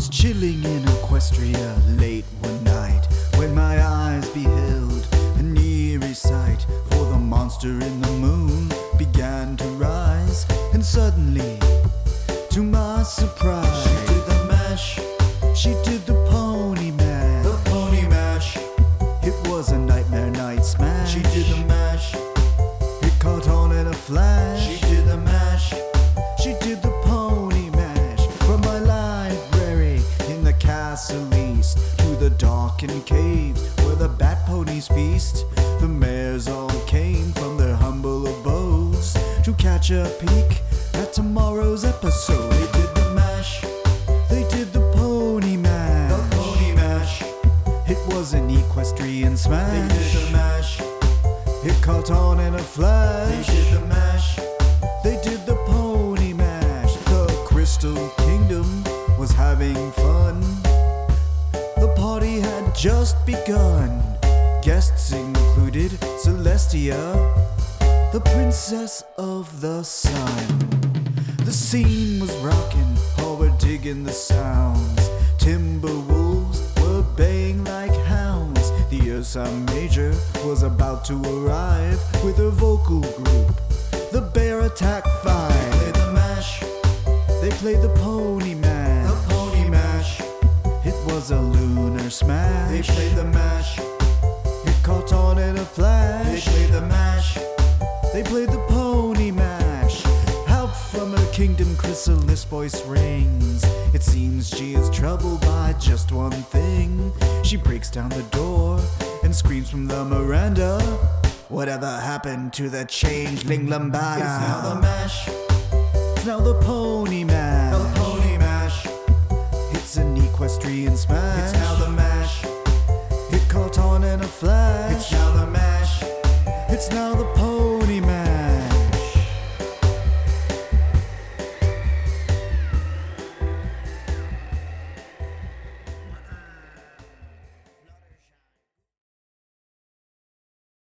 was chilling in Equestria late one night when my eyes beheld an eerie sight, for the monster in the moon began to rise, and suddenly, to my surprise, she did the mash, she did the pony mash, the pony mash. It was a nightmare night smash. She did the mash, it caught on in a flash. She did the mash, she did the pony mash. From my library in the castle east to the darkened caves where the bat ponies feast, the mares all came from their humble abodes to catch a peek at tomorrow's episode. They did the mash, they did the pony mash, the pony mash. It was an equestrian smash. They did the mash, it caught on in a flash. They did the mash, they did the pony mash. The Crystal Kingdom was having fun. The party had just begun. Guests included Celestia, the princess of the sun. The scene was rocking, all were digging the sounds. Timber wolves were baying like hounds. The Ursa Major was about to arrive with her vocal group, the Bear Attack 5. They played the mash, they played the pony mash, the pony mash. It was a lunar smash. They played the mash, it caught on in a flash. They played the mash, they played the pony mash. Out from her kingdom Chrysalis voice rings. It seems she is troubled by just one thing. She breaks down the door and screams from the Miranda, whatever happened to the changeling Lambada? It's now the mash, it's now the pony mash, the pony mash. It's an equestrian smash.